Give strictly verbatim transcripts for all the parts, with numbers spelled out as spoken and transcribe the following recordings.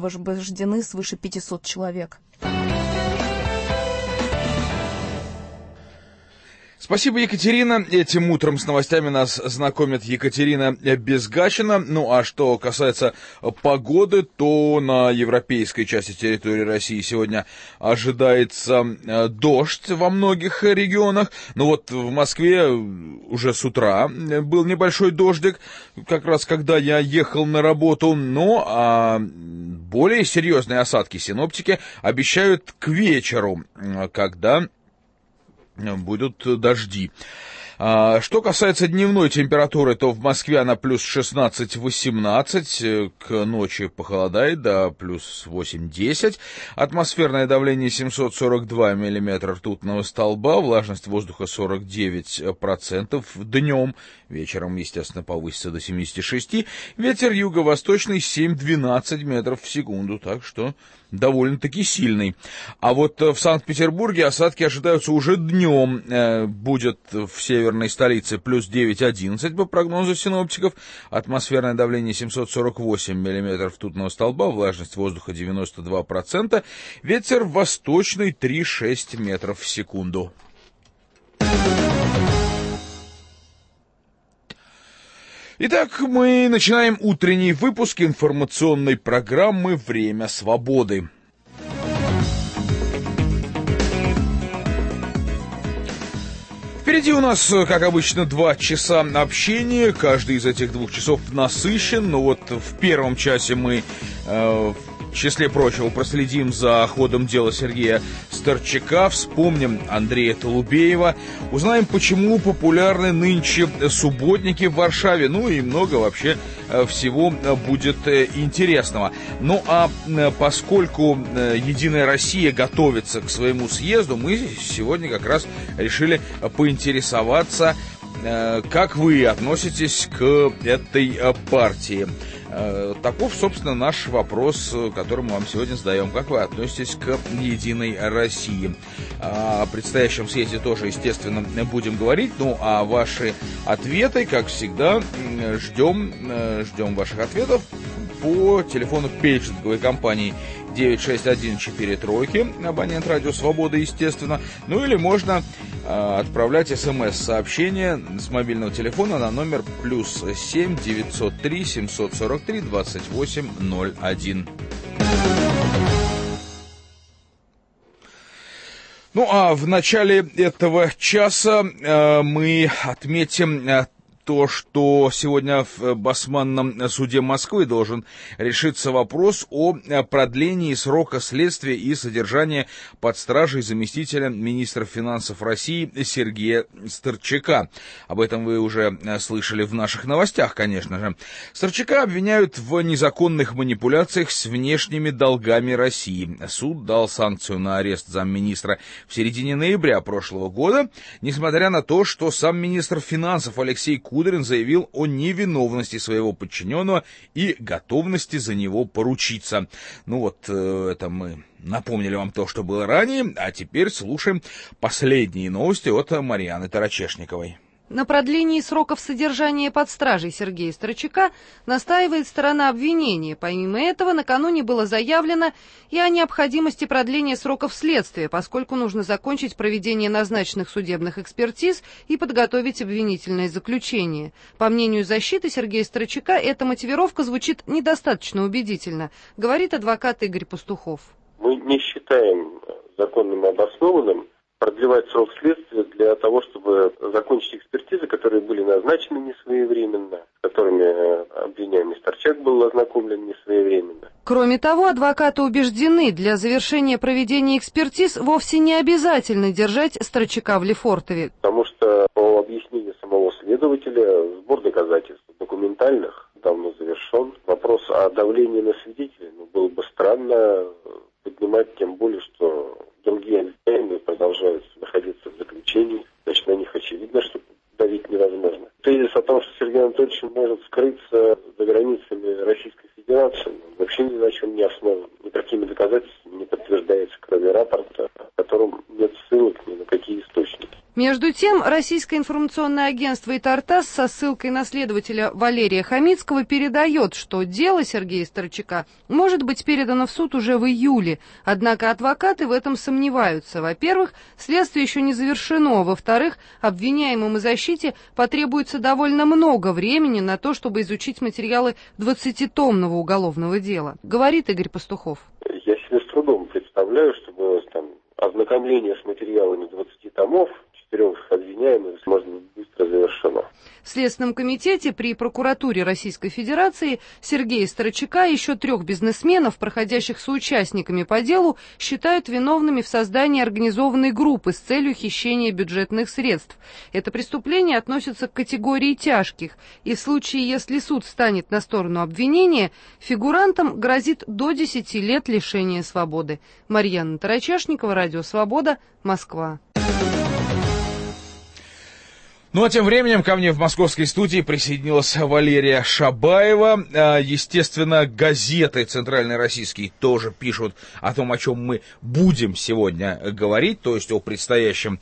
освобождены свыше пятисот человек. Спасибо, Екатерина. Этим утром с новостями нас знакомит Екатерина Безгачина. Ну, а что касается погоды, то на европейской части территории России сегодня ожидается дождь во многих регионах. Ну вот в Москве уже с утра был небольшой дождик, как раз когда я ехал на работу. Ну, а более серьезные осадки синоптики обещают к вечеру, когда будут дожди. Что касается дневной температуры, то в Москве она плюс шестнадцать-восемнадцать, к ночи похолодает до плюс восемь-десять. Атмосферное давление семьсот сорок два миллиметра ртутного столба, влажность воздуха сорок девять процентов днем, вечером, естественно, повысится до семьдесят шесть. Ветер юго-восточный семь-двенадцать метров в секунду, так что довольно-таки сильный. А вот в Санкт-Петербурге осадки ожидаются уже днем. Будет в северной столице плюс девять-одиннадцать по прогнозу синоптиков. Атмосферное давление семьсот сорок восемь миллиметров ртутного столба, влажность воздуха девяносто два процента. Ветер восточный три-шесть метров в секунду. Итак, мы начинаем утренний выпуск информационной программы «Время свободы». Впереди у нас, как обычно, два часа общения. Каждый из этих двух часов насыщен. Но вот в первом часе мы, э, в числе прочего, проследим за ходом дела Сергея Старчака, вспомним Андрея Толубеева, узнаем, почему популярны нынче субботники в Варшаве, ну и много вообще всего будет интересного. Ну а поскольку «Единая Россия» готовится к своему съезду, мы сегодня как раз решили поинтересоваться, как вы относитесь к этой партии. Таков, собственно, наш вопрос, который мы вам сегодня задаем. Как вы относитесь к «Единой России»? О предстоящем съезде тоже, естественно, будем говорить. Ну, а ваши ответы, как всегда, ждем, ждем ваших ответов по телефону пейджинговой компании девять шесть один четыре тройки, абонент радио «Свобода», естественно. Ну или можно э, отправлять смс-сообщение с мобильного телефона на номер плюс семь девятьсот три семьсот сорок три двадцать восемь ноль один. Ну а в начале этого часа э, мы отметим э, то, что сегодня в Басманном суде Москвы должен решиться вопрос о продлении срока следствия и содержания под стражей заместителя министра финансов России Сергея Старчака. Об этом вы уже слышали в наших новостях, конечно же. Старчака обвиняют в незаконных манипуляциях с внешними долгами России. Суд дал санкцию на арест замминистра в середине ноября прошлого года, несмотря на то, что сам министр финансов Алексей Кудрин заявил о невиновности своего подчиненного и готовности за него поручиться. Ну вот, это мы напомнили вам то, что было ранее, а теперь слушаем последние новости от Марьяны Тарачешниковой. На продлении сроков содержания под стражей Сергея Старчака настаивает сторона обвинения. Помимо этого, накануне было заявлено и о необходимости продления сроков следствия, поскольку нужно закончить проведение назначенных судебных экспертиз и подготовить обвинительное заключение. По мнению защиты Сергея Старчака, эта мотивировка звучит недостаточно убедительно, говорит адвокат Игорь Пастухов. Мы не считаем законным и обоснованным продлевать срок следствия для того, чтобы закончить экспертизы, которые были назначены несвоевременно, с которыми обвиняемый Старчак был ознакомлен несвоевременно. Кроме того, адвокаты убеждены, для завершения проведения экспертиз вовсе не обязательно держать Старчака в Лефортове. Потому что, по объяснению самого следователя, сбор доказательств документальных давно завершен. Вопрос о давлении на свидетелей, ну, было бы странно поднимать, тем более, что другие обвиняемые продолжают находиться в заключении. Значит, на них очевидно, что давить невозможно. Тезис о том, что Сергей Анатольевич может скрыться за границами Российской Федерации, вообще ни на чем не основан. Никакими доказательствами не подтверждается, кроме рапорта, в котором нет ссылок ни на какие источники. Между тем, российское информационное агентство «Итартасс» со ссылкой на следователя Валерия Хамицкого передает, что дело Сергея Старчака может быть передано в суд уже в июле, однако адвокаты в этом сомневаются. Во-первых, следствие еще не завершено, а во-вторых, обвиняемым и защите потребуется довольно много времени на то, чтобы изучить материалы двадцатитомного уголовного дела, говорит Игорь Пастухов. Я себе с трудом представляю, чтобы там ознакомление с материалами двадцати томов, четырех обвиняемых, может быть быстро завершено. В Следственном комитете при прокуратуре Российской Федерации Сергея Старчака и еще трех бизнесменов, проходящих соучастниками по делу, считают виновными в создании организованной группы с целью хищения бюджетных средств. Это преступление относится к категории тяжких, и в случае, если суд станет на сторону обвинения, фигурантам грозит до десяти лет лишения свободы. Марьяна Тарачашникова, Радио Свобода, Москва. Ну а тем временем ко мне в московской студии присоединилась Валерия Шабаева. Естественно, газеты центральные российские тоже пишут о том, о чем мы будем сегодня говорить, то есть о предстоящем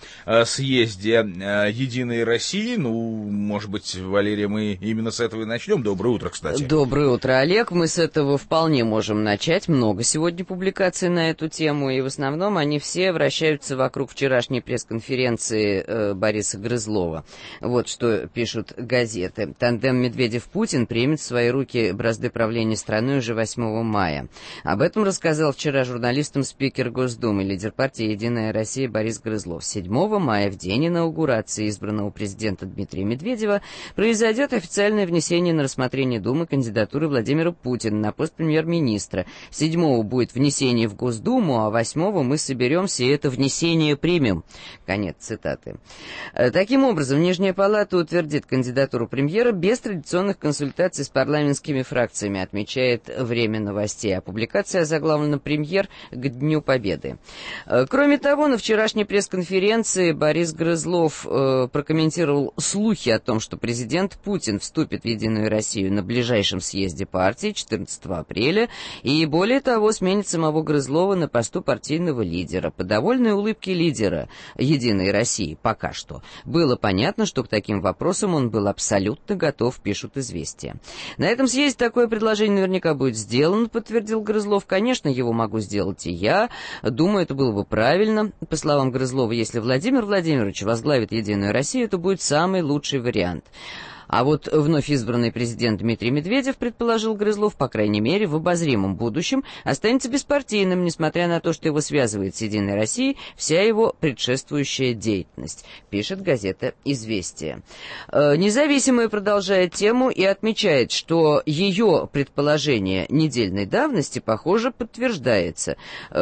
съезде «Единой России». Ну, может быть, Валерия, мы именно с этого и начнем. Доброе утро, кстати. Доброе утро, Олег. Мы с этого вполне можем начать. Много сегодня публикаций на эту тему, и в основном они все вращаются вокруг вчерашней пресс-конференции Бориса Грызлова. Вот что пишут газеты. Тандем Медведев-Путин примет в свои руки бразды правления страной уже восьмого мая. Об этом рассказал вчера журналистам спикер Госдумы, лидер партии «Единая Россия» Борис Грызлов. седьмого мая, в день инаугурации избранного президента Дмитрия Медведева, произойдет официальное внесение на рассмотрение Думы кандидатуры Владимира Путина на пост премьер-министра. седьмого будет внесение в Госдуму, а восьмого мы соберемся и это внесение примем. Конец цитаты. Таким образом, Нижняя палата утвердит кандидатуру премьера без традиционных консультаций с парламентскими фракциями, отмечает «Время новостей». А публикация озаглавлена «Премьер к Дню Победы». Кроме того, на вчерашней пресс-конференции Борис Грызлов э, прокомментировал слухи о том, что президент Путин вступит в «Единую Россию» на ближайшем съезде партии четырнадцатого апреля, и более того, сменит самого Грызлова на посту партийного лидера. По довольной улыбке лидера «Единой России» пока что было понятно, что к таким вопросам он был абсолютно готов, пишут «Известия». На этом съезде такое предложение наверняка будет сделано, подтвердил Грызлов. Конечно, его могу сделать и я. Думаю, это было бы правильно. По словам Грызлова, если Владимир Владимирович возглавит «Единую Россию», это будет самый лучший вариант. А вот вновь избранный президент Дмитрий Медведев, предположил Грызлов, по крайней мере, в обозримом будущем останется беспартийным, несмотря на то, что его связывает с «Единой Россией» вся его предшествующая деятельность, пишет газета «Известия». Независимая продолжает тему и отмечает, что ее предположение недельной давности, похоже, подтверждается.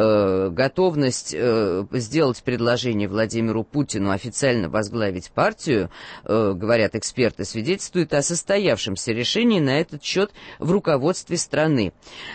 Готовность сделать предложение Владимиру Путину официально возглавить партию, говорят эксперты, свидетельствует о состоявшемся решении на этот счет в руководстве страны.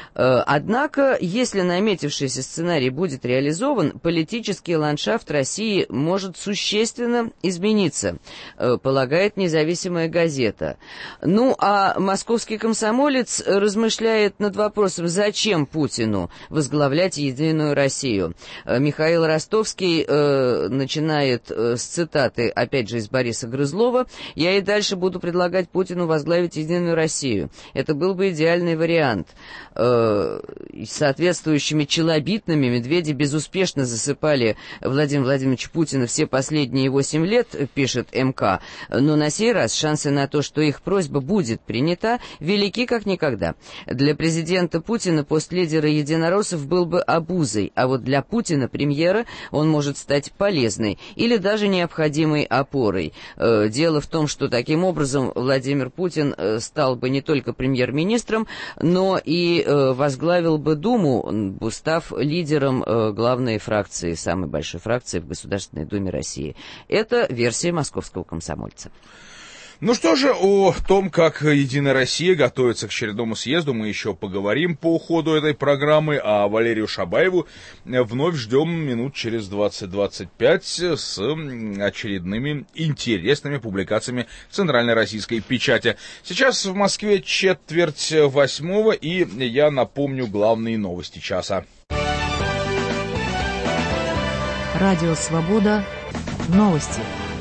Однако, если наметившийся сценарий будет реализован, политический ландшафт России может существенно измениться, полагает независимая газета. Ну, а московский комсомолец размышляет над вопросом, зачем Путину возглавлять «Единую Россию». Михаил Ростовский э, начинает э, с цитаты, опять же, из Бориса Грызлова: «Я и дальше буду предлагать Путину возглавить «Единую Россию». Это был бы идеальный вариант». Э, соответствующими челобитными медведи безуспешно засыпали Владимира Владимировича Путина все последние восемь лет, пишет МК, но на сей раз шансы на то, что их просьба будет принята, велики как никогда. Для президента Путина пост лидера единороссов был бы обузой, а вот для Путина, премьера, он может стать полезной или даже необходимой опорой. Э, дело в том, что таким образом Владимир Путин э, стал бы не только премьер-министром, но и э, возглавил бы Думу, став лидером э, главной фракции, самой большой фракции в Государственной Думе России. Это версия московского комсомольца. Ну что же, о том, как «Единая Россия» готовится к очередному съезду, мы еще поговорим по ходу этой программы, а Валерию Шабаеву вновь ждем минут через двадцать-двадцать пять с очередными интересными публикациями центральной российской печати. Сейчас в Москве четверть восьмого, и я напомню главные новости часа. Радио «Свобода». Новости.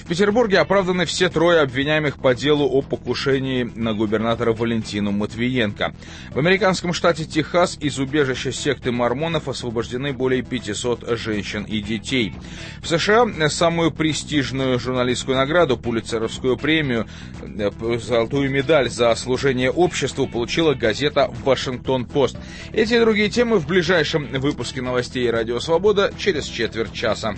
Петербурге оправданы все трое обвиняемых по делу о покушении на губернатора Валентину Матвиенко. В американском штате Техас из убежища секты мормонов освобождены более пятисот женщин и детей. В США самую престижную журналистскую награду, Пулитцеровскую премию, золотую медаль за служение обществу получила газета «Вашингтон-Пост». Эти и другие темы в ближайшем выпуске новостей «Радио Свобода» через четверть часа.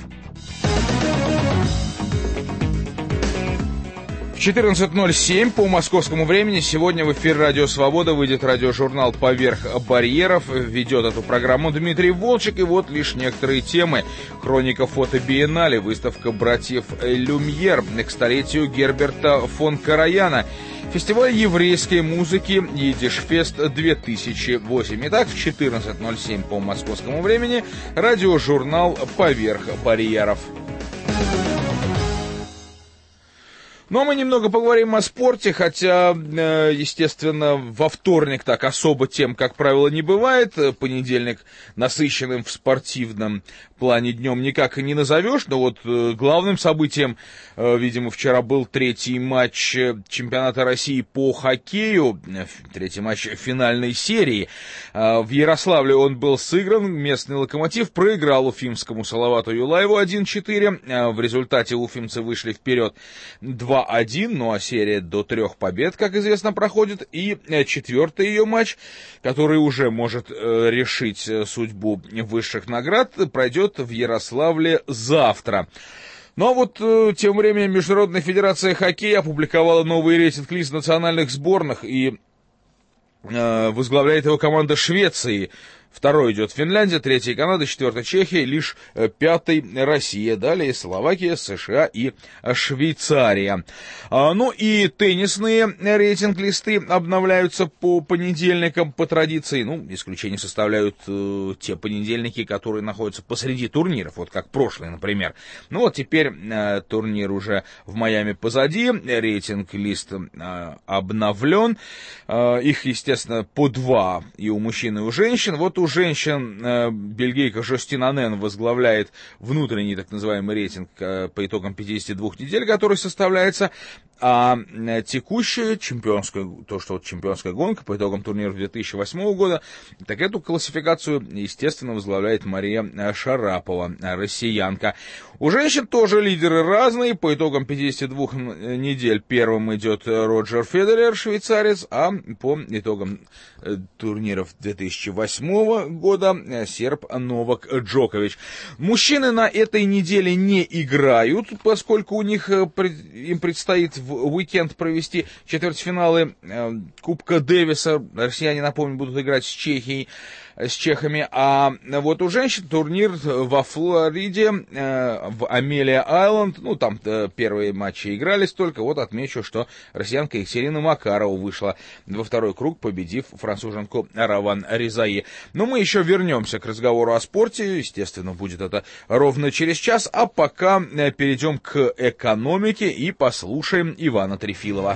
В четырнадцать ноль семь по московскому времени сегодня в эфир «Радио Свобода» выйдет радиожурнал «Поверх барьеров». Ведет эту программу Дмитрий Волчек. И вот лишь некоторые темы. Хроника фотобиеннале, выставка братьев Люмьер к столетию Герберта фон Караяна, фестиваль еврейской музыки «Идишфест две тысячи восемь». Итак, в четырнадцать ноль семь по московскому времени радиожурнал «Поверх барьеров». Ну, а мы немного поговорим о спорте, хотя, естественно, во вторник так особо тем, как правило, не бывает. Понедельник насыщенным в спортивном плане днем никак и не назовешь, но вот главным событием, видимо, вчера был третий матч чемпионата России по хоккею, третий матч финальной серии. В Ярославле он был сыгран, местный «Локомотив» проиграл уфимскому Салавату Юлаеву один четыре, в результате уфимцы вышли вперед два один, ну а серия до трех побед, как известно, проходит, и четвертый ее матч, который уже может решить судьбу высших наград, пройдет в Ярославле завтра. Ну а вот тем временем Международная федерация хоккея опубликовала новый рейтинг-лист национальных сборных, и э, возглавляет его команда Швеции. Второй идет Финляндия, третий Канада, четвертый Чехия, лишь пятый Россия. Далее Словакия, США и Швейцария. А, ну и теннисные рейтинг-листы обновляются по понедельникам по традиции. Ну, исключение составляют э, те понедельники, которые находятся посреди турниров, вот как прошлый, например. Ну вот теперь э, турнир уже в Майами позади, рейтинг-лист э, обновлен. Э, их, естественно, по два и у мужчин, и у женщин. Вот у женщин э, бельгийка Жостин Анен возглавляет внутренний так называемый рейтинг э, по итогам пятидесяти двух недель, который составляется, а э, текущая чемпионская, то, что вот чемпионская гонка по итогам турнира две тысячи восьмого года, так эту классификацию, естественно, возглавляет Мария Шарапова, россиянка. У женщин тоже лидеры разные, по итогам пятидесяти двух недель первым идет Роджер Федерер, швейцарец, а по итогам э, турниров две тысячи восьмого года серб Новак Джокович. Мужчины на этой неделе не играют, поскольку у них им предстоит в уикенд провести четвертьфиналы Кубка Дэвиса. Россияне, напомню, будут играть с Чехией, с чехами, а вот у женщин турнир во Флориде, в Амелия-Айленд, ну, там первые матчи игрались только, вот отмечу, что россиянка Екатерина Макарова вышла во второй круг, победив француженку Раван Ризаи. Но мы еще вернемся к разговору о спорте, естественно, будет это ровно через час, а пока перейдем к экономике и послушаем Ивана Трефилова.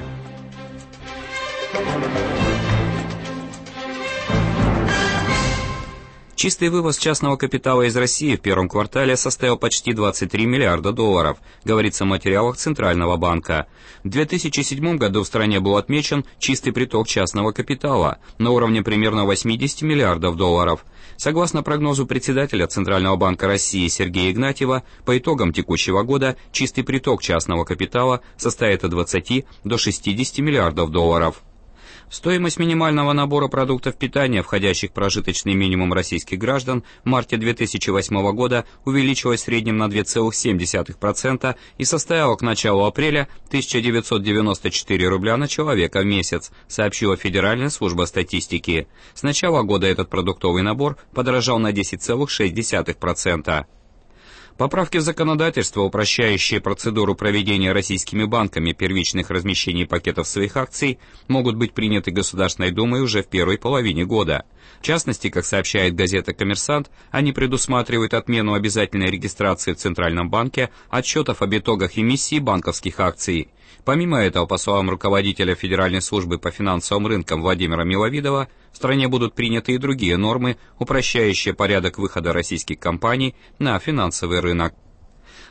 Чистый вывоз частного капитала из России в первом квартале составил почти двадцать три миллиарда долларов, говорится в материалах Центрального банка. В две тысячи седьмом году в стране был отмечен чистый приток частного капитала на уровне примерно восемьдесят миллиардов долларов. Согласно прогнозу председателя Центрального банка России Сергея Игнатьева, по итогам текущего года чистый приток частного капитала составит от двадцати до шестидесяти миллиардов долларов. Стоимость минимального набора продуктов питания, входящих в прожиточный минимум российских граждан, в марте две тысячи восьмого года увеличилась в среднем на две целых семь десятых процента и составила к началу апреля тысяча девятьсот девяносто четыре рубля на человека в месяц, сообщила Федеральная служба статистики. С начала года этот продуктовый набор подорожал на десять целых шесть десятых процента. Поправки в законодательство, упрощающие процедуру проведения российскими банками первичных размещений пакетов своих акций, могут быть приняты Государственной Думой уже в первой половине года. В частности, как сообщает газета «Коммерсант», они предусматривают отмену обязательной регистрации в Центральном банке отчетов об итогах эмиссии банковских акций. Помимо этого, по словам руководителя Федеральной службы по финансовым рынкам Владимира Миловидова, в стране будут приняты и другие нормы, упрощающие порядок выхода российских компаний на финансовый рынок.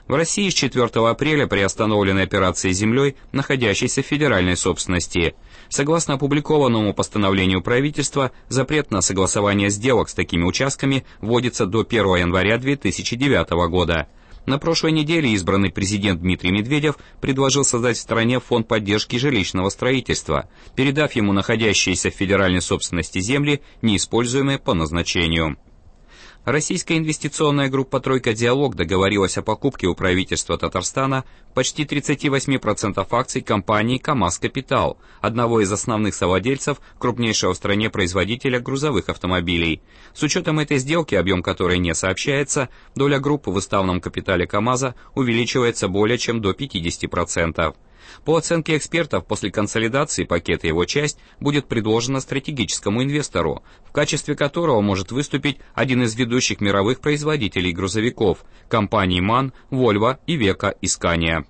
В России с четвёртого апреля приостановлены операции с землей, находящейся в федеральной собственности. Согласно опубликованному постановлению правительства, запрет на согласование сделок с такими участками вводится до первого января две тысячи девятого года. На прошлой неделе избранный президент Дмитрий Медведев предложил создать в стране фонд поддержки жилищного строительства, передав ему находящиеся в федеральной собственности земли, неиспользуемые по назначению. Российская инвестиционная группа «Тройка Диалог» договорилась о покупке у правительства Татарстана почти тридцать восемь процентов акций компании КАМАЗ Капитал, одного из основных совладельцев крупнейшего в стране производителя грузовых автомобилей. С учетом этой сделки, объем которой не сообщается, доля группы в уставном капитале КАМАЗа увеличивается более чем до пятидесяти процентов. По оценке экспертов, после консолидации пакета его часть будет предложена стратегическому инвестору, в качестве которого может выступить один из ведущих мировых производителей грузовиков – компании МАН, Volvo, Iveco и Scania.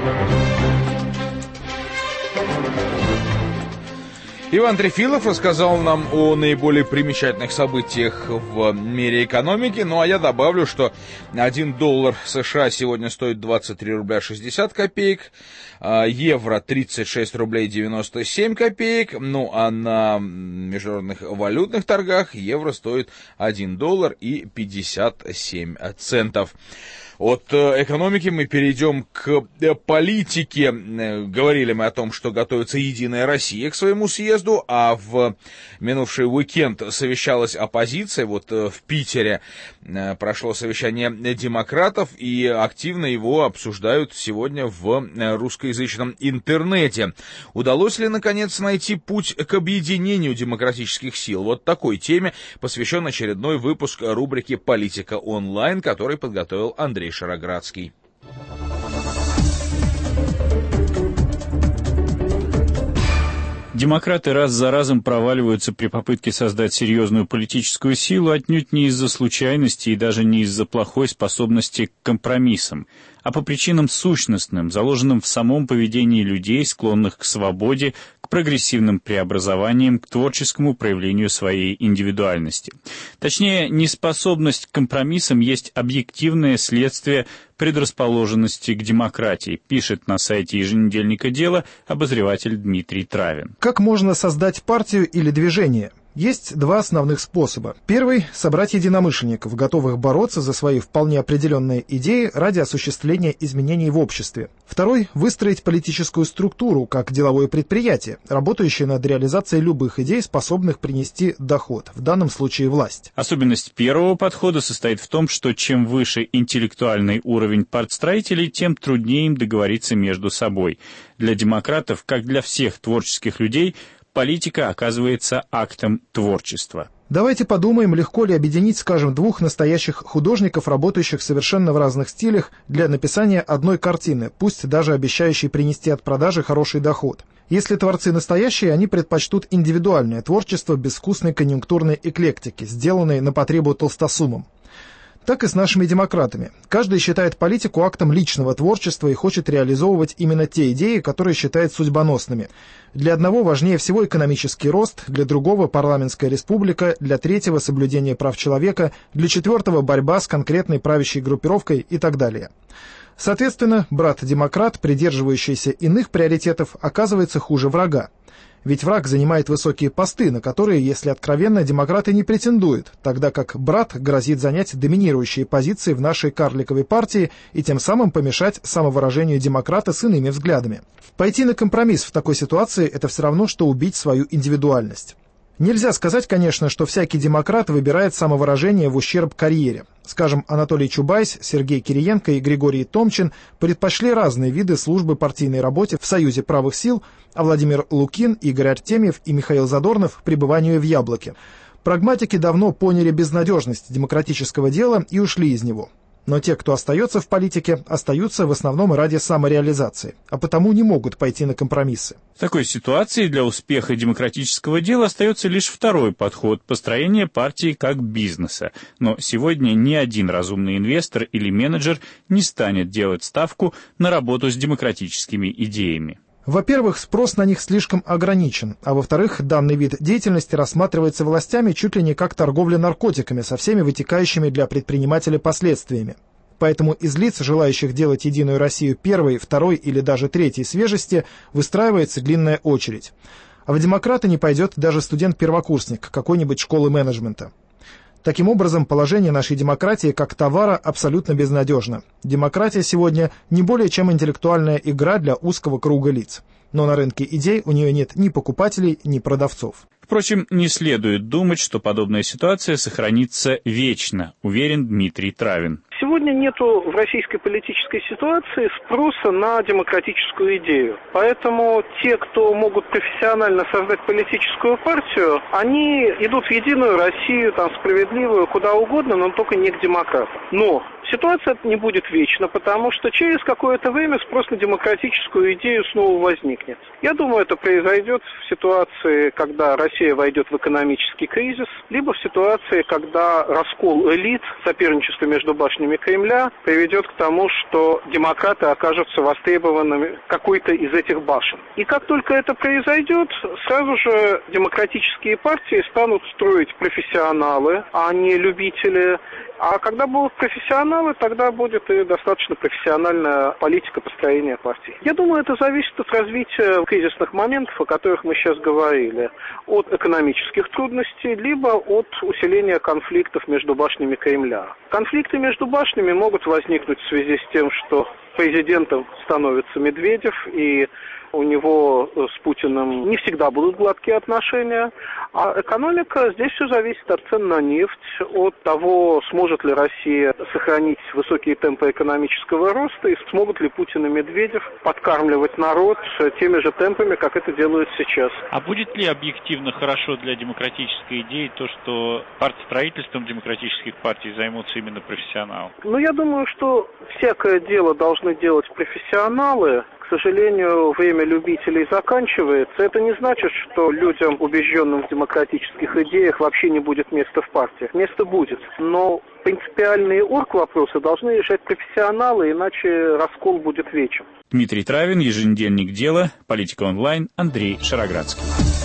Иван Трефилов рассказал нам о наиболее примечательных событиях в мире экономики. Ну а я добавлю, что один доллар США сегодня стоит двадцать три рубля шестьдесят копеек, евро тридцать шесть рублей девяносто семь копеек, ну а на международных валютных торгах евро стоит один доллар и пятьдесят семь центов. От экономики мы перейдем к политике. Говорили мы о том, что готовится «Единая Россия» к своему съезду, а в минувший уикенд совещалась оппозиция. Вот в Питере прошло совещание демократов, и активно его обсуждают сегодня в русскоязычном интернете. Удалось ли, наконец, найти путь к объединению демократических сил? Вот такой теме посвящен очередной выпуск рубрики «Политика онлайн», который подготовил Андрей Шароградский. Демократы раз за разом проваливаются при попытке создать серьезную политическую силу отнюдь не из-за случайности и даже не из-за плохой способности к компромиссам, а по причинам сущностным, заложенным в самом поведении людей, склонных к свободе, к прогрессивным преобразованиям, к творческому проявлению своей индивидуальности. Точнее, неспособность к компромиссам есть объективное следствие предрасположенности к демократии, пишет на сайте еженедельника «Дело» обозреватель Дмитрий Травин. Как можно создать партию или движение? Есть два основных способа. Первый – собрать единомышленников, готовых бороться за свои вполне определенные идеи ради осуществления изменений в обществе. Второй – выстроить политическую структуру, как деловое предприятие, работающее над реализацией любых идей, способных принести доход, в данном случае власть. Особенность первого подхода состоит в том, что чем выше интеллектуальный уровень партстроителей, тем труднее им договориться между собой. Для демократов, как для всех творческих людей, политика оказывается актом творчества. Давайте подумаем, легко ли объединить, скажем, двух настоящих художников, работающих совершенно в разных стилях, для написания одной картины, пусть даже обещающей принести от продажи хороший доход. Если творцы настоящие, они предпочтут индивидуальное творчество безвкусной конъюнктурной эклектики, сделанной на потребу толстосумам. Так и с нашими демократами. Каждый считает политику актом личного творчества и хочет реализовывать именно те идеи, которые считает судьбоносными. Для одного важнее всего экономический рост, для другого – парламентская республика, для третьего – соблюдение прав человека, для четвертого – борьба с конкретной правящей группировкой и так далее. Соответственно, брат-демократ, придерживающийся иных приоритетов, оказывается хуже врага. Ведь враг занимает высокие посты, на которые, если откровенно, демократы не претендуют, тогда как брат грозит занять доминирующие позиции в нашей карликовой партии и тем самым помешать самовыражению демократа с иными взглядами. Пойти на компромисс в такой ситуации – это все равно, что убить свою индивидуальность. Нельзя сказать, конечно, что всякий демократ выбирает самовыражение в ущерб карьере. Скажем, Анатолий Чубайс, Сергей Кириенко и Григорий Томчин предпочли разные виды службы партийной работе в Союзе правых сил, а Владимир Лукин, Игорь Артемьев и Михаил Задорнов – пребыванию в Яблоке. Прагматики давно поняли безнадежность демократического дела и ушли из него. Но те, кто остается в политике, остаются в основном ради самореализации, а потому не могут пойти на компромиссы. В такой ситуации для успеха демократического дела остается лишь второй подход – построение партии как бизнеса. Но сегодня ни один разумный инвестор или менеджер не станет делать ставку на работу с демократическими идеями. Во-первых, спрос на них слишком ограничен, а во-вторых, данный вид деятельности рассматривается властями чуть ли не как торговля наркотиками со всеми вытекающими для предпринимателя последствиями. Поэтому из лиц, желающих делать «Единую Россию» первой, второй или даже третьей свежести, выстраивается длинная очередь. А в демократы не пойдет даже студент-первокурсник какой-нибудь школы менеджмента. Таким образом, положение нашей демократии как товара абсолютно безнадежно. Демократия сегодня не более чем интеллектуальная игра для узкого круга лиц. Но на рынке идей у нее нет ни покупателей, ни продавцов. Впрочем, не следует думать, что подобная ситуация сохранится вечно, уверен Дмитрий Травин. Сегодня нету в российской политической ситуации спроса на демократическую идею. Поэтому те, кто могут профессионально создать политическую партию, они идут в «Единую Россию», там, справедливую, куда угодно, но только не к демократам. Но ситуация не будет вечна, потому что через какое-то время спрос на демократическую идею снова возникнет. Я думаю, это произойдет в ситуации, когда Россия войдет в экономический кризис, либо в ситуации, когда раскол элит, соперничество между башнями Кремля приведет к тому, что демократы окажутся востребованными какой-то из этих башен. И как только это произойдет, сразу же демократические партии станут строить профессионалы, а не любители. А когда будут профессионалы, тогда будет и достаточно профессиональная политика построения партий. Я думаю, это зависит от развития кризисных моментов, о которых мы сейчас говорили. От экономических трудностей, либо от усиления конфликтов между башнями Кремля. Конфликты между башнями могут возникнуть в связи с тем, что президентом становится Медведев, и у него с Путиным не всегда будут гладкие отношения. А экономика, здесь все зависит от цен на нефть, от того, сможет ли Россия сохранить высокие темпы экономического роста, и смогут ли Путин и Медведев подкармливать народ теми же темпами, как это делают сейчас. А будет ли объективно хорошо для демократической идеи то, что партстроительством демократических партий займутся именно профессионалы? Ну, я думаю, что всякое дело должны делать профессионалы. К сожалению, время любителей заканчивается. Это не значит, что людям, убежденным в демократических идеях, вообще не будет места в партиях. Место будет. Но принципиальные орг-вопросы должны решать профессионалы, иначе раскол будет вечен. Дмитрий Травин, еженедельник «Дело», Политика онлайн, Андрей Шароградский.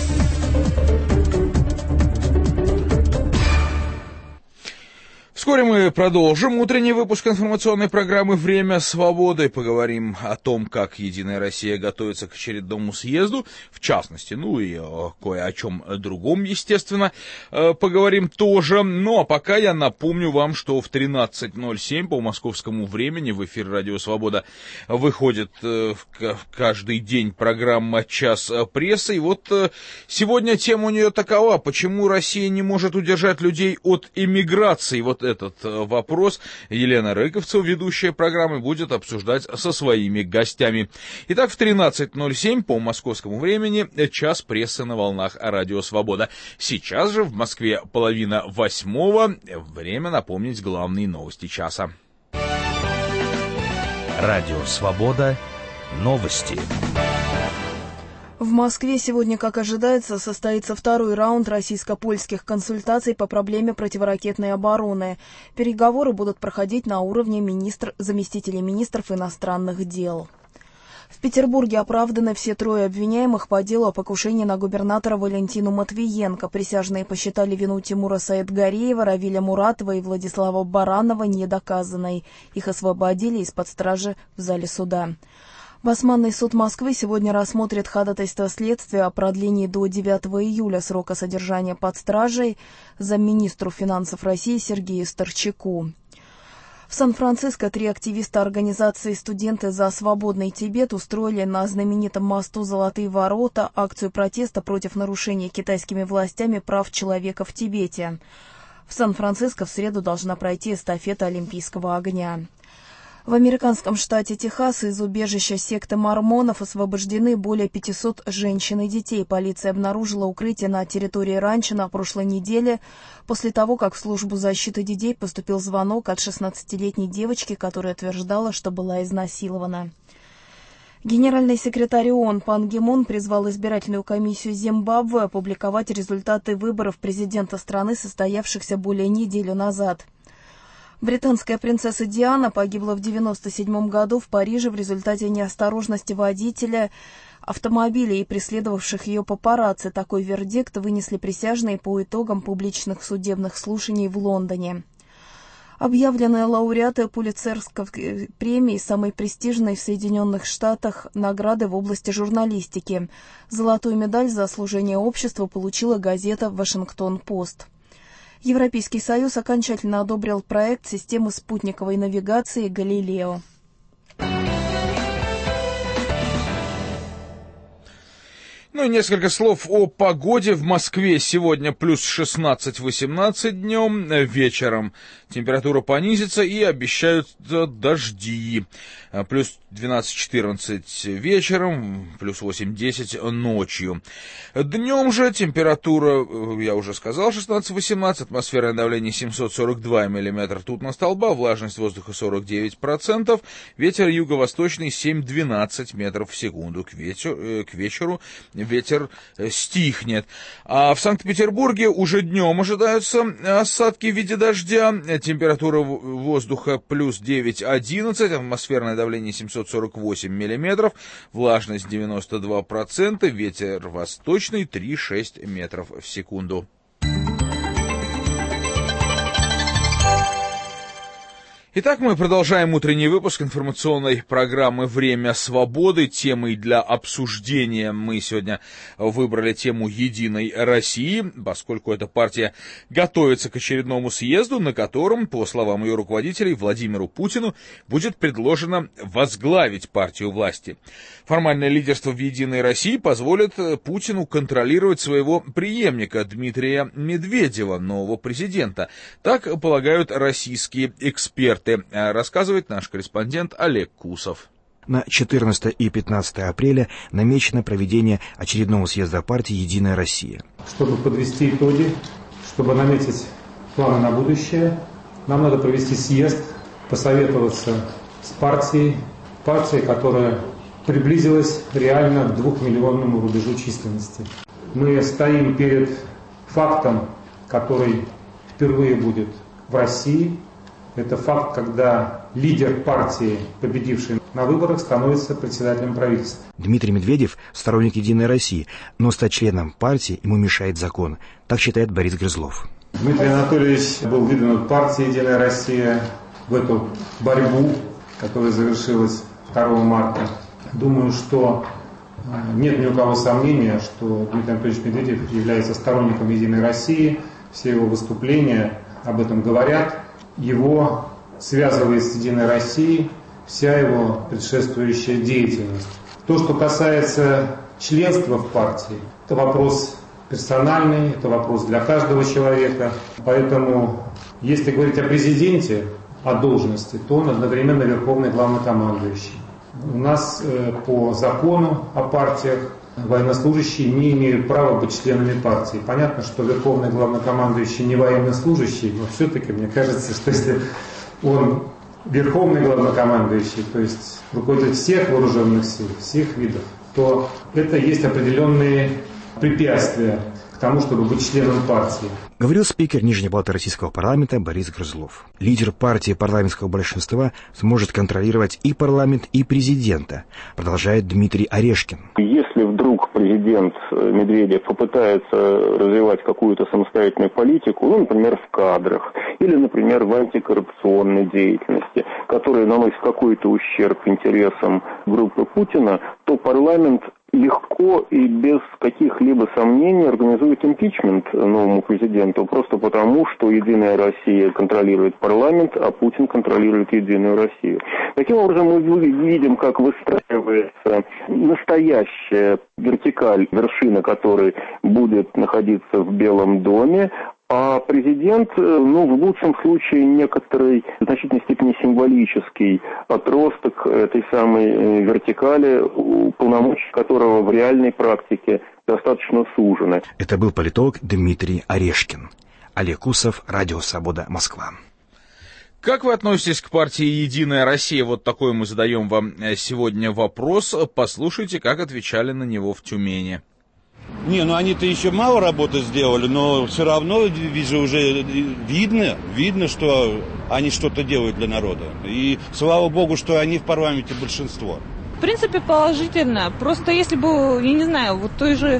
Вскоре мы продолжим утренний выпуск информационной программы «Время свободы». Поговорим о том, как «Единая Россия» готовится к очередному съезду, в частности, ну и кое о чем другом, естественно, поговорим тоже. Ну а пока я напомню вам, что в тринадцать ноль семь по московскому времени в эфир «Радио Свобода» выходит каждый день программа «Час прессы». И вот сегодня тема у нее такова: почему Россия не может удержать людей от эмиграции? Вот этот вопрос Елена Рыковцева, ведущая программы, будет обсуждать со своими гостями. Итак, в тринадцать ноль семь по московскому времени час прессы на волнах Радио Свобода. Сейчас же в Москве половина восьмого. Время напомнить главные новости часа. Радио Свобода. Новости. В Москве сегодня, как ожидается, состоится второй раунд российско-польских консультаций по проблеме противоракетной обороны. Переговоры будут проходить на уровне министр, заместителей министров иностранных дел. В Петербурге оправданы все трое обвиняемых по делу о покушении на губернатора Валентину Матвиенко. Присяжные посчитали вину Тимура Саидгареева, Равиля Муратова и Владислава Баранова недоказанной. Их освободили из-под стражи в зале суда. Басманный суд Москвы сегодня рассмотрит ходатайство следствия о продлении до девятого июля срока содержания под стражей замминистру финансов России Сергею Старчаку. В Сан-Франциско три активиста организации «Студенты за свободный Тибет» устроили на знаменитом мосту «Золотые ворота» акцию протеста против нарушения китайскими властями прав человека в Тибете. В Сан-Франциско в среду должна пройти эстафета Олимпийского огня. В американском штате Техас из убежища секты мормонов освобождены более пятисот женщин и детей. Полиция обнаружила укрытие на территории ранчо на прошлой неделе после того, как в службу защиты детей поступил звонок от шестнадцатилетней девочки, которая утверждала, что была изнасилована. Генеральный секретарь ООН Пан Ги Мун призвал избирательную комиссию Зимбабве опубликовать результаты выборов президента страны, состоявшихся более недели назад. Британская принцесса Диана погибла в девяносто седьмом году в Париже в результате неосторожности водителя автомобиля и преследовавших ее папарацци. Такой вердикт вынесли присяжные по итогам публичных судебных слушаний в Лондоне. Объявленные лауреаты Пулитцеровской премии, самой престижной в Соединенных Штатах награды в области журналистики. Золотую медаль за служение обществу получила газета «Вашингтон-Пост». Европейский Союз окончательно одобрил проект системы спутниковой навигации «Галилео». Ну и несколько слов о погоде. В Москве сегодня плюс шестнадцать-восемнадцать днем, вечером температура понизится и обещают дожди. Плюс двенадцать-четырнадцать вечером, плюс восемь-десять ночью. Днем же температура, я уже сказал, шестнадцать-восемнадцать, атмосферное давление семьсот сорок два миллиметра ртутного столба, влажность воздуха сорок девять процентов, ветер юго-восточный семь-двенадцать метров в секунду. К вечеру, к вечеру ветер стихнет. А в Санкт-Петербурге уже днем ожидаются осадки в виде дождя. Температура воздуха плюс девять-одиннадцать, атмосферное давление семьсот сорок восемь миллиметров, влажность девяносто два процента, ветер восточный три-шесть метров в секунду. Итак, мы продолжаем утренний выпуск информационной программы «Время свободы». Темой для обсуждения мы сегодня выбрали тему «Единой России», поскольку эта партия готовится к очередному съезду, на котором, по словам ее руководителей, Владимиру Путину будет предложено возглавить партию власти. Формальное лидерство в «Единой России» позволит Путину контролировать своего преемника Дмитрия Медведева, нового президента. Так полагают российские эксперты. Рассказывает наш корреспондент Олег Кусов. На четырнадцатое и пятнадцатое апреля намечено проведение очередного съезда партии «Единая Россия». Чтобы подвести итоги, чтобы наметить планы на будущее, нам надо провести съезд, посоветоваться с партией, партией, которая приблизилась реально к двухмиллионному рубежу численности. Мы стоим перед фактом, который впервые будет в России. Это факт, когда лидер партии, победивший на выборах, становится председателем правительства. Дмитрий Медведев – сторонник «Единой России», но стать членом партии ему мешает закон. Так считает Борис Грызлов. Дмитрий Анатольевич был выдвинут партией «Единая Россия» в эту борьбу, которая завершилась второго марта. Думаю, что нет ни у кого сомнения, что Дмитрий Анатольевич Медведев является сторонником «Единой России». Все его выступления об этом говорят. Его связывает с «Единой Россией» вся его предшествующая деятельность. То, что касается членства в партии, это вопрос персональный, это вопрос для каждого человека. Поэтому, если говорить о президенте, о должности, то он одновременно верховный главнокомандующий. У нас э, по закону о партиях военнослужащие не имеют права быть членами партии. Понятно, что верховный главнокомандующий не военнослужащий, но все-таки мне кажется, что если он верховный главнокомандующий, то есть руководитель всех вооруженных сил, всех видов, то это есть определенные препятствия к тому, чтобы быть членом партии. Говорил спикер Нижней палаты российского парламента Борис Грызлов. Лидер партии парламентского большинства сможет контролировать и парламент, и президента, продолжает Дмитрий Орешкин. Если вдруг президент Медведев попытается развивать какую-то самостоятельную политику, ну, например, в кадрах, или, например, в антикоррупционной деятельности, которая наносит какой-то ущерб интересам группы Путина, то парламент легко и без каких-либо сомнений организует импичмент новому президенту, просто потому, что «Единая Россия» контролирует парламент, а Путин контролирует «Единую Россию». Таким образом, мы видим, как выстраивается настоящая вертикаль, вершина которой будет находиться в Белом доме, а президент, ну, в лучшем случае, некоторый, в значительной степени символический отросток этой самой вертикали, полномочия которого в реальной практике достаточно сужены. Это был политолог Дмитрий Орешкин. Олег Кусов, Радио Свобода, Москва. Как вы относитесь к партии «Единая Россия»? Вот такой мы задаем вам сегодня вопрос. Послушайте, как отвечали на него в Тюмени. Не, ну они-то еще мало работы сделали, но все равно, вижу, уже видно, видно, что они что-то делают для народа. И слава богу, что они в парламенте большинство. В принципе, положительно. Просто если бы, я не знаю, вот той же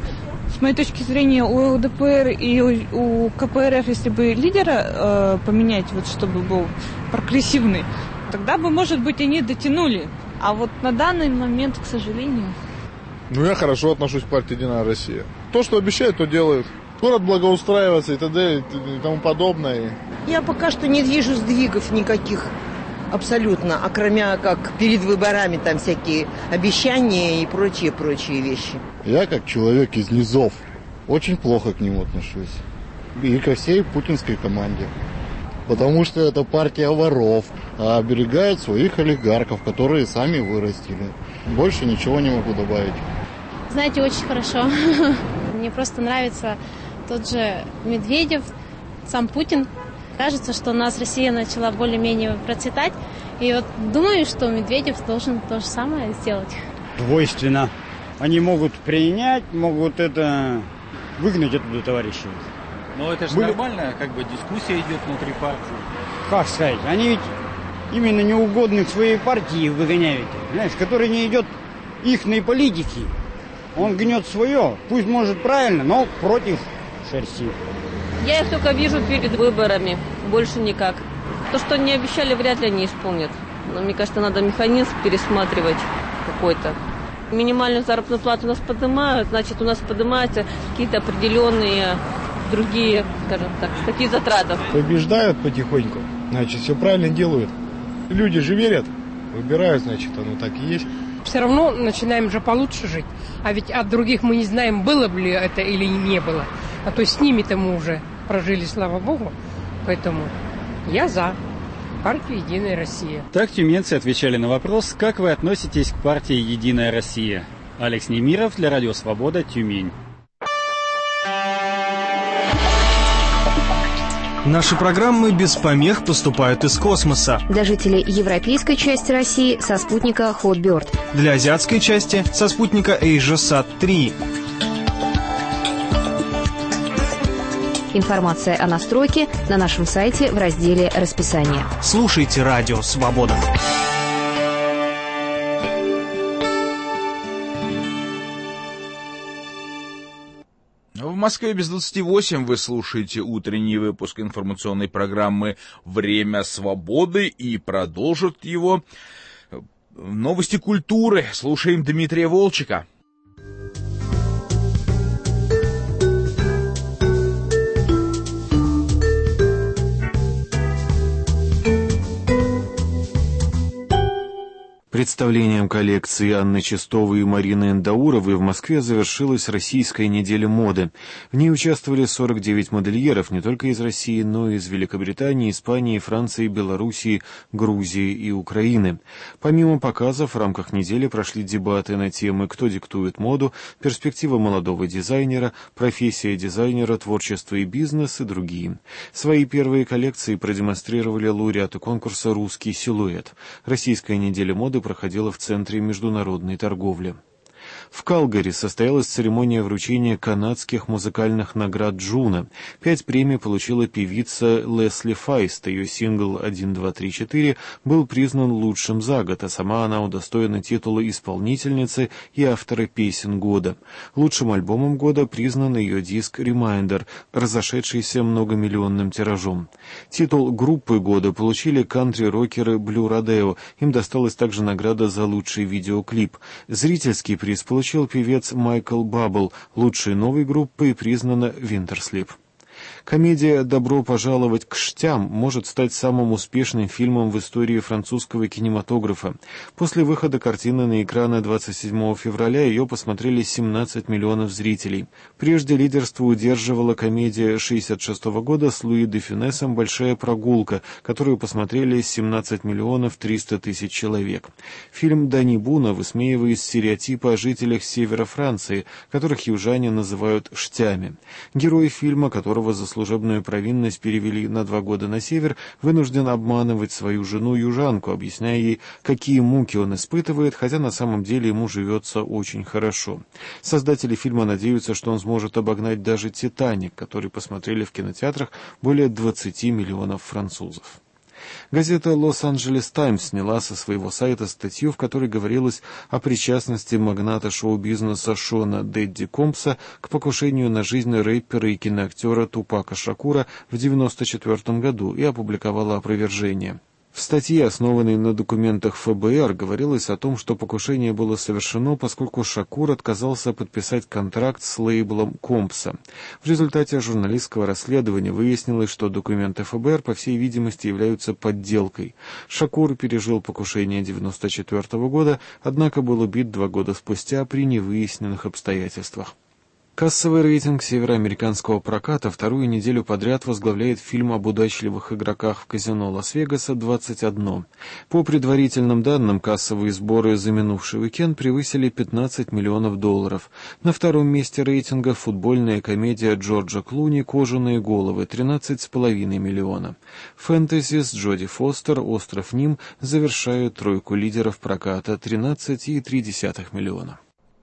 С моей точки зрения, у ЛДПР и у, у КПРФ, если бы лидера э, поменять, вот чтобы был прогрессивный, тогда бы, может быть, они дотянули. А вот на данный момент, к сожалению... Ну, я хорошо отношусь к партии «Единая Россия». То, что обещают, то делают. Город благоустраивается и т.д. и тому подобное. Я пока что не вижу сдвигов никаких абсолютно, а кроме как перед выборами там всякие обещания и прочие-прочие вещи. Я, как человек из низов, очень плохо к нему отношусь. И ко всей путинской команде. Потому что это партия воров, а оберегает своих олигархов, которые сами вырастили. Больше ничего не могу добавить. Знаете, очень хорошо. Мне просто нравится тот же Медведев, сам Путин. Кажется, что у нас Россия начала более-менее процветать. И вот думаю, что Медведев должен то же самое сделать. Двойственно. Они могут принять, могут это выгнать оттуда товарищей. Но это же Были... нормально, как бы дискуссия идет внутри партии. Как сказать? Они ведь именно неугодных своей партии выгоняют. Знаешь, который не идет ихной политики. Он гнет свое. Пусть может правильно, но против шерсти. Я их только вижу перед выборами. Больше никак. То, что они обещали, вряд ли они исполнят. Но мне кажется, надо механизм пересматривать какой-то. Минимальную заработную плату у нас поднимают, значит, у нас поднимаются какие-то определенные другие, скажем так, такие затраты. Побеждают потихоньку, значит, все правильно делают. Люди же верят, выбирают, значит, оно так и есть. Все равно начинаем же получше жить. А ведь от других мы не знаем, было ли это или не было. А то с ними-то мы уже прожили, слава богу. Поэтому я за партию «Единая Россия». Так тюменцы отвечали на вопрос, как вы относитесь к партии «Единая Россия». Алекс Немиров для Радио Свобода, Тюмень. Наши программы без помех поступают из космоса. Для жителей европейской части России со спутника Hotbird. Для азиатской части со спутника AsiaSat три. Информация о настройке на нашем сайте в разделе «Расписание». Слушайте Радио Свобода. В Москве без двадцати восемь вы слушаете утренний выпуск информационной программы «Время свободы», и продолжит его новости культуры. Слушаем Дмитрия Волчика. Представлением коллекции Анны Чистовой и Марины Эндауровой в Москве завершилась Российская неделя моды. В ней участвовали сорок девять модельеров не только из России, но и из Великобритании, Испании, Франции, Белоруссии, Грузии и Украины. Помимо показов, в рамках недели прошли дебаты на темы «Кто диктует моду?», «Перспектива молодого дизайнера?», «Профессия дизайнера?», «Творчество и бизнес» и другие. Свои первые коллекции продемонстрировали лауреаты конкурса «Русский силуэт». Российская неделя моды проходила в Центре международной торговли. В Калгари состоялась церемония вручения канадских музыкальных наград Джуно. Пять премий получила певица Лесли Файст. Ее сингл «один, два, три, четыре» был признан лучшим за год, а сама она удостоена титула исполнительницы и автора песен года. Лучшим альбомом года признан ее диск «Ремайндер», разошедшийся многомиллионным тиражом. Титул группы года получили кантри-рокеры Blue Rodeo. Им досталась также награда за лучший видеоклип. Зрительский приз получил певец Майкл Баббл. Лучшей новой группой признана Winterslip. Комедия «Добро пожаловать к штям» может стать самым успешным фильмом в истории французского кинематографа. После выхода картины на экраны двадцать седьмого февраля ее посмотрели семнадцать миллионов зрителей. Прежде лидерство удерживала комедия шестьдесят шестого года с Луи де Фюнесом «Большая прогулка», которую посмотрели семнадцать миллионов триста тысяч человек. Фильм Дани Буна высмеивает стереотипы о жителях севера Франции, которых южане называют «штями». Герой фильма, которого за служебную провинность перевели на два года на север, вынужден обманывать свою жену-южанку, объясняя ей, какие муки он испытывает, хотя на самом деле ему живется очень хорошо. Создатели фильма надеются, что он сможет обогнать даже «Титаник», который посмотрели в кинотеатрах более двадцати миллионов французов. Газета «Лос-Анджелес Таймс» сняла со своего сайта статью, в которой говорилось о причастности магната шоу-бизнеса Шона Дэдди Компса к покушению на жизнь рэпера и киноактера Тупака Шакура в девяносто четвёртом году, и опубликовала опровержение. В статье, основанной на документах эф бэ эр, говорилось о том, что покушение было совершено, поскольку Шакур отказался подписать контракт с лейблом Компса. В результате журналистского расследования выяснилось, что документы эф бэ эр, по всей видимости, являются подделкой. Шакур пережил покушение девяносто четвёртого года, однако был убит два года спустя при невыясненных обстоятельствах. Кассовый рейтинг североамериканского проката вторую неделю подряд возглавляет фильм об удачливых игроках в казино Лас-Вегаса «двадцать одно». По предварительным данным, кассовые сборы за минувший уикенд превысили пятнадцать миллионов долларов. На втором месте рейтинга футбольная комедия Джорджа Клуни «Кожаные головы» — тринадцать с половиной миллиона. Фэнтези с Джоди Фостер «Остров Ним» завершают тройку лидеров проката — тринадцать и три десятых миллиона.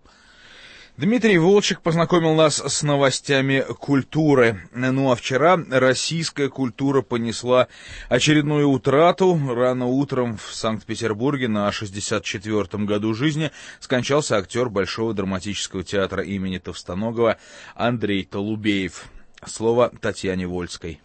Дмитрий Волчек познакомил нас с новостями культуры. Ну а вчера российская культура понесла очередную утрату. Рано утром в Санкт-Петербурге на шестьдесят четвёртом году жизни скончался актер Большого драматического театра имени Товстоногова Андрей Толубеев. Слово Татьяне Вольской.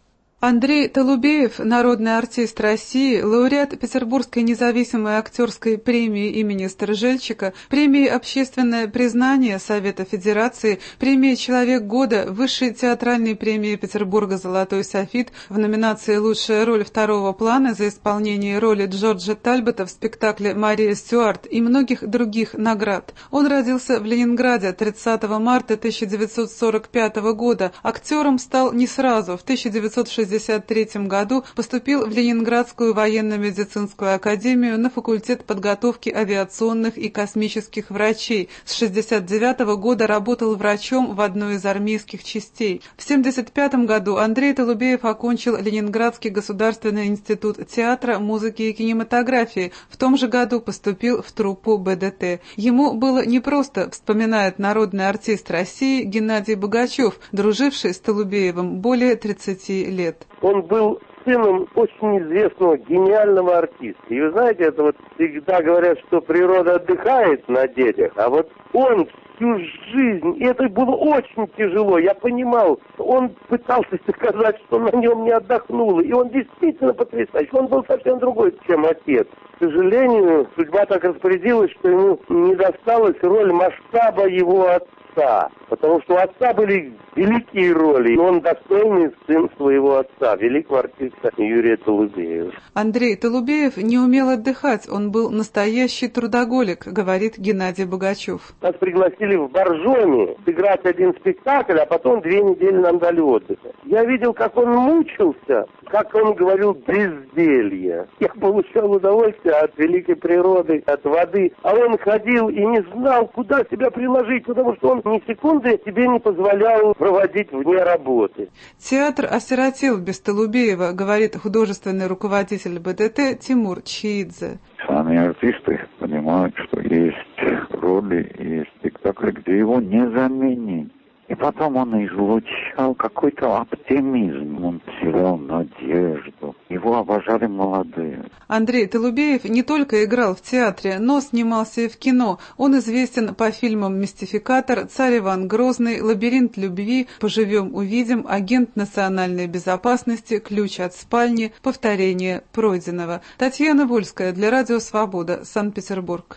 Андрей Толубеев, народный артист России, лауреат Петербургской независимой актерской премии имени Сторожельчика, премии «Общественное признание» Совета Федерации, премии «Человек года», высшей театральной премии Петербурга «Золотой софит» в номинации «Лучшая роль второго плана» за исполнение роли Джорджа Тальбота в спектакле «Мария Стюарт» и многих других наград. Он родился в Ленинграде тридцатого марта тысяча девятьсот сорок пятого года. Актером стал не сразу. В тысяча девятьсот шестьдесят третьем году поступил в Ленинградскую военно-медицинскую академию на факультет подготовки авиационных и космических врачей. С шестьдесят девятого года работал врачом в одной из армейских частей. В семьдесят пятом году Андрей Толубеев окончил Ленинградский государственный институт театра, музыки и кинематографии. В том же году поступил в труппу бэ дэ тэ. Ему было непросто, вспоминает народный артист России Геннадий Богачев, друживший с Толубеевым более тридцати лет. Он был сыном очень известного, гениального артиста. И вы знаете, это вот всегда говорят, что природа отдыхает на детях, а вот он всю жизнь, и это было очень тяжело, я понимал, он пытался доказать, что на нем не отдохнуло, и он действительно потрясающий, он был совсем другой, чем отец. К сожалению, судьба так распорядилась, что ему не досталась роль масштаба его отца, потому что у отца были великие роли, и он достойный сын своего отца, великого артиста Юрия Толубеева. Андрей Толубеев не умел отдыхать, он был настоящий трудоголик, говорит Геннадий Богачев. Нас пригласили в Боржоми сыграть один спектакль, а потом две недели нам дали отдыха. Я видел, как он мучился, как он говорил, безделье. Я получал удовольствие от великой природы, от воды, а он ходил и не знал, куда себя приложить, потому что он ни секунды себе не позволял проводить вне работы. Театр осиротел без Толубеева, говорит художественный руководитель бэ дэ тэ Тимур Чиидзе. Сами артисты понимают, что есть роли и спектакли, где его не заменить. И потом он излучал какой-то оптимизм, он вселял надежду. Его обожали молодые. Андрей Толубеев не только играл в театре, но снимался и в кино. Он известен по фильмам «Мистификатор», «Царь Иван Грозный», «Лабиринт любви», «Поживем увидим», «Агент национальной безопасности», «Ключ от спальни», «Повторение пройденного». Татьяна Вольская для Радио Свобода, Санкт-Петербург.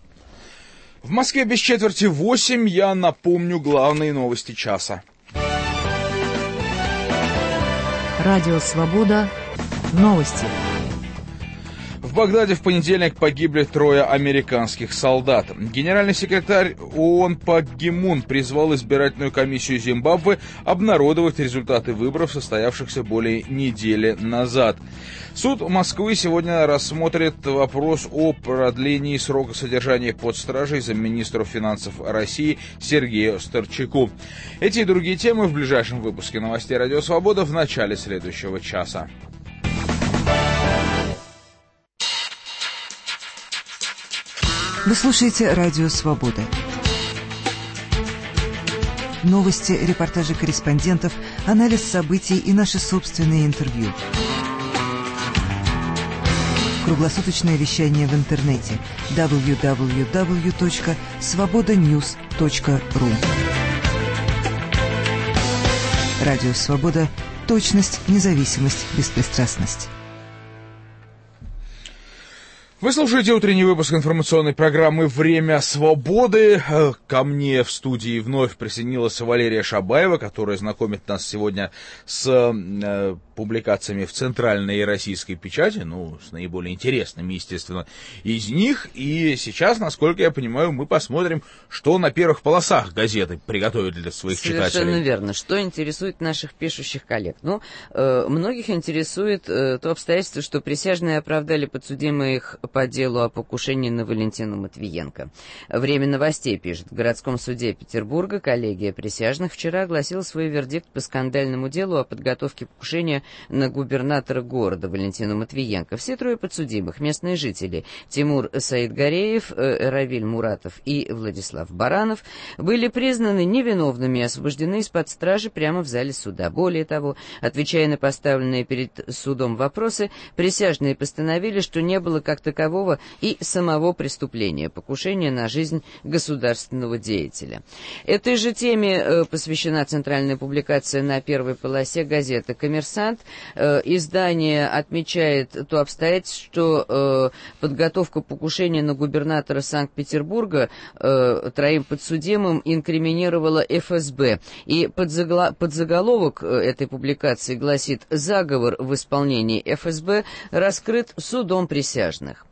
В Москве без четверти восемь. Я напомню главные новости часа. Радио Свобода. Новости. В Багдаде в понедельник погибли трое американских солдат. Генеральный секретарь ООН Пак Ги Мун призвал избирательную комиссию Зимбабве обнародовать результаты выборов, состоявшихся более недели назад. Суд Москвы сегодня рассмотрит вопрос о продлении срока содержания под стражей замминистру финансов России Сергею Старчаку. Эти и другие темы в ближайшем выпуске новостей «Радио Свобода» в начале следующего часа. Вы слушаете «Радио Свобода». Новости, репортажи корреспондентов, анализ событий и наши собственные интервью. Круглосуточное вещание в интернете дабл ю дабл ю дабл ю точка свобода ньюс точка ру. Радио «Свобода». Точность, независимость, беспристрастность. Вы слушаете утренний выпуск информационной программы «Время свободы». Ко мне в студии вновь присоединилась Валерия Шабаева, которая знакомит нас сегодня с э, публикациями в центральной российской печати, ну, с наиболее интересными, естественно, из них. И сейчас, насколько я понимаю, мы посмотрим, что на первых полосах газеты приготовили для своих Совершенно читателей. Совершенно верно. Что интересует наших пишущих коллег? Ну, э, многих интересует э, то обстоятельство, что присяжные оправдали подсудимых по делу о покушении на Валентину Матвиенко. Время новостей пишет. В городском суде Петербурга коллегия присяжных вчера огласила свой вердикт по скандальному делу о подготовке покушения на губернатора города Валентину Матвиенко. Все трое подсудимых, местные жители, Тимур Саидгареев, Равиль Муратов и Владислав Баранов, были признаны невиновными и освобождены из-под стражи прямо в зале суда. Более того, отвечая на поставленные перед судом вопросы, присяжные постановили, что не было как такового и самого преступления, покушения на жизнь государственного деятеля. Этой же теме э, посвящена центральная публикация на первой полосе газеты «Коммерсант». Э, издание отмечает то обстоятельство, что э, подготовка покушения на губернатора Санкт-Петербурга э, троим подсудимым инкриминировала эф эс бэ. И подзагла- подзаголовок э, этой публикации гласит: «Заговор в исполнении эф эс бэ раскрыт судом присяжных».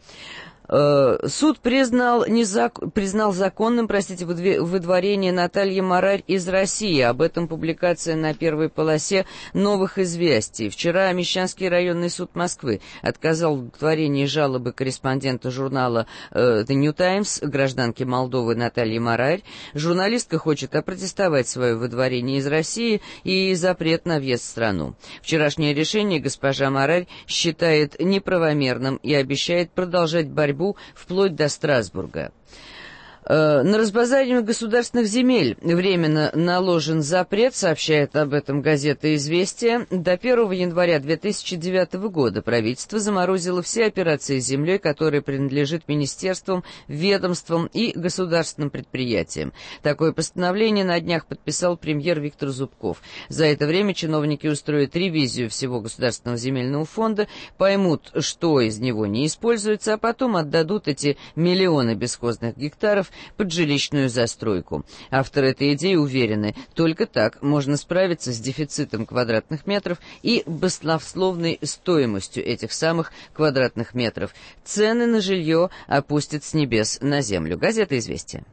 Суд признал, незак... признал законным, простите, выдворение Натальи Марарь из России. Об этом публикация на первой полосе «Новых известий». Вчера Мещанский районный суд Москвы отказал в удовлетворении жалобы корреспондента журнала э, The New Times, гражданки Молдовы Натальи Марарь. Журналистка хочет опротестовать свое выдворение из России и запрет на въезд в страну. Вчерашнее решение госпожа Марарь считает неправомерным и обещает продолжать борьбу вплоть до Страсбурга. На разбазаривание государственных земель временно наложен запрет, сообщает об этом газета «Известия». До первого января две тысячи девятого года правительство заморозило все операции с землей, которые принадлежат министерствам, ведомствам и государственным предприятиям. Такое постановление на днях подписал премьер Виктор Зубков. За это время чиновники устроят ревизию всего Государственного земельного фонда, поймут, что из него не используется, а потом отдадут эти миллионы бесхозных гектаров под жилищную застройку. Авторы этой идеи уверены, только так можно справиться с дефицитом квадратных метров и баснословной стоимостью этих самых квадратных метров. Цены на жилье опустят с небес на землю. Газета «Известия».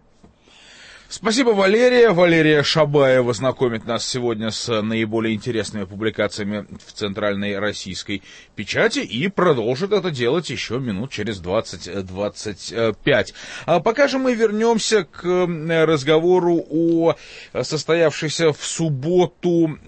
Спасибо, Валерия. Валерия Шабаева знакомит нас сегодня с наиболее интересными публикациями в центральной российской печати и продолжит это делать еще минут через двадцать-двадцать пять. А пока же мы вернемся к разговору о состоявшейся в субботу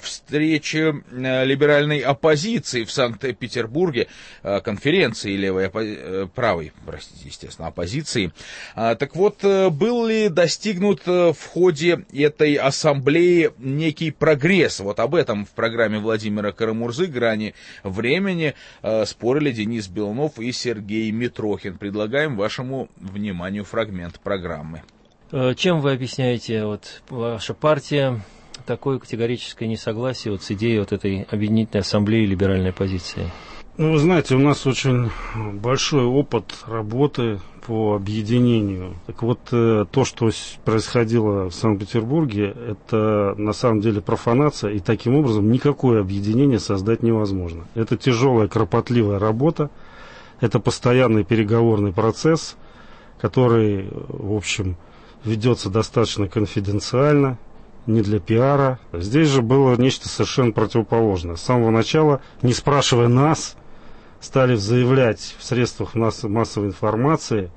встрече либеральной оппозиции в Санкт-Петербурге, конференции левой, оппо... правой, простите, естественно, оппозиции. Так вот, был ли достигнут в ходе этой ассамблеи некий прогресс? Вот об этом в программе Владимира Карамурзы «Грани времени» э, спорили Денис Белунов и Сергей Митрохин. Предлагаем вашему вниманию фрагмент программы. Чем вы объясняете, вот, ваша партия, такое категорическое несогласие вот, с идеей вот этой объединительной ассамблеи либеральной оппозиции? Ну, вы знаете, у нас очень большой опыт работы по объединению. Так вот, то, что происходило в Санкт-Петербурге, это на самом деле профанация, и таким образом никакое объединение создать невозможно. Это тяжелая, кропотливая работа, это постоянный переговорный процесс, который, в общем, ведется достаточно конфиденциально, не для пиара. Здесь же было нечто совершенно противоположное. С самого начала, не спрашивая нас, стали заявлять в средствах массовой информации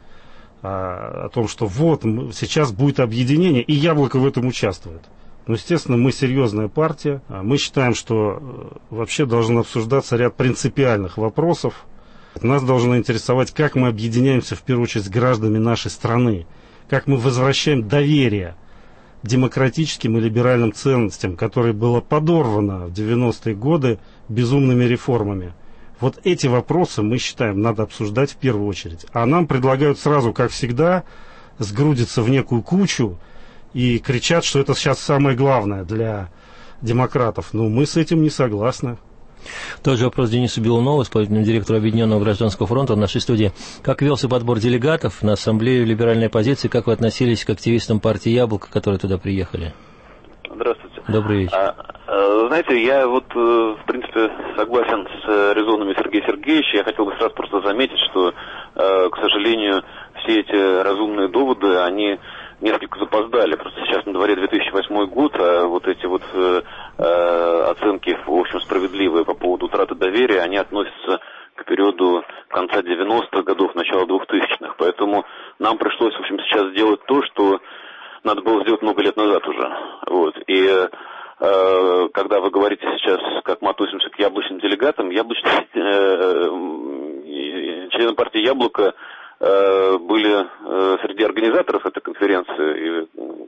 а, о том, что вот, сейчас будет объединение, и Яблоко в этом участвует. Ну, естественно, мы серьезная партия. Мы считаем, что вообще должен обсуждаться ряд принципиальных вопросов. Нас должно интересовать, как мы объединяемся, в первую очередь, с гражданами нашей страны, как мы возвращаем доверие демократическим и либеральным ценностям, которое было подорвано в девяностые годы безумными реформами Вот эти вопросы, мы считаем, надо обсуждать в первую очередь. А нам предлагают сразу, как всегда, сгрудиться в некую кучу и кричат, что это сейчас самое главное для демократов. Но мы с этим не согласны. Тот же вопрос Денису Белунову, исполнительному директору Объединенного гражданского фронта в нашей студии. Как велся подбор делегатов на ассамблею либеральной оппозиции? Как вы относились к активистам партии «Яблоко», которые туда приехали? Здравствуйте. Добрый вечер. А, а, знаете, я вот, в принципе, согласен с резонами Сергея Сергеевича. Я хотел бы сразу просто заметить, что, к сожалению, все эти разумные доводы, они несколько запоздали. Просто сейчас на дворе две тысячи восьмой год, а вот эти вот э, оценки, в общем, справедливые по поводу утраты доверия, они относятся к периоду конца девяностых годов, начала двухтысячных. Поэтому нам пришлось, в общем, сейчас сделать то, что надо было сделать много лет назад уже. Вот. И э, когда вы говорите сейчас, как мы относимся к яблочным делегатам, яблочные, э, члены партии «Яблоко» были среди организаторов этой конференции. И